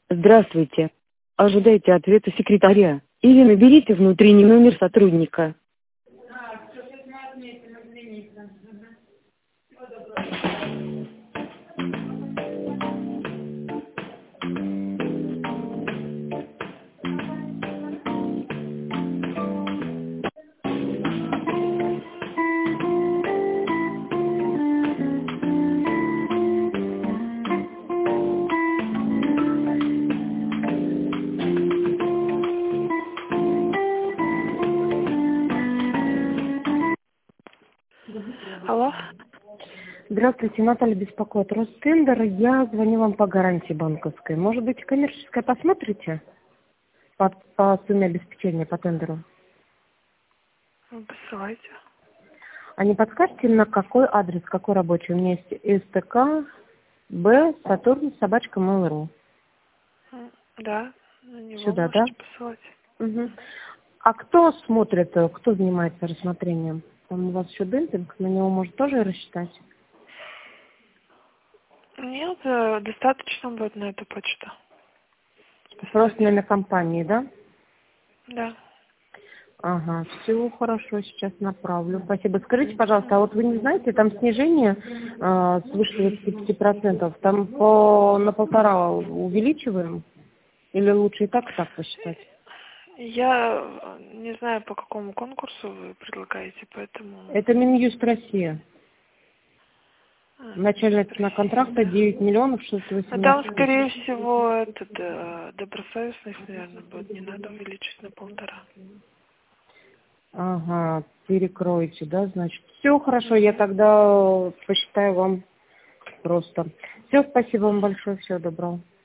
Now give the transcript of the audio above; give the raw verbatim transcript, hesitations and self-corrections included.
Здравствуйте. Ожидайте ответа секретаря. Или наберите внутренний номер сотрудника. Алло. Здравствуйте, Наталья беспокоит. Ростендер, я звоню вам по гарантии банковской. Может быть, коммерческое посмотрите? По, по сумме обеспечения по тендеру. Ну, посылайте. А не подскажете, на какой адрес, какой рабочий? У меня есть СТК, Б, Сатурн, собачка, Mail.ru. М, Да, на него Сюда, да? можете посылать. Угу. А кто смотрит, э, кто занимается рассмотрением? Там у вас еще демпинг, на него может тоже рассчитать? Нет, э, достаточно будет на эту почту. Просто номер компании, да? Да. Ага, все хорошо, сейчас направлю. Спасибо. Скажите, пожалуйста, а вот вы не знаете, там снижение э, свыше двадцати пяти процентов, там по, на полтора увеличиваем? Или лучше и так, и так посчитать? Я э, не знаю, по какому конкурсу вы предлагаете, поэтому... Это Минюст Россия. А, Начальная цена контракта да. девять миллионов шестьсот А там, восемнадцать скорее тысяч. всего, этот э, добросовестность, наверное, будет. Не надо увеличить на полтора. Ага, перекроете, да, значит. Все хорошо, я тогда посчитаю вам просто. Все, спасибо вам большое, всего доброго.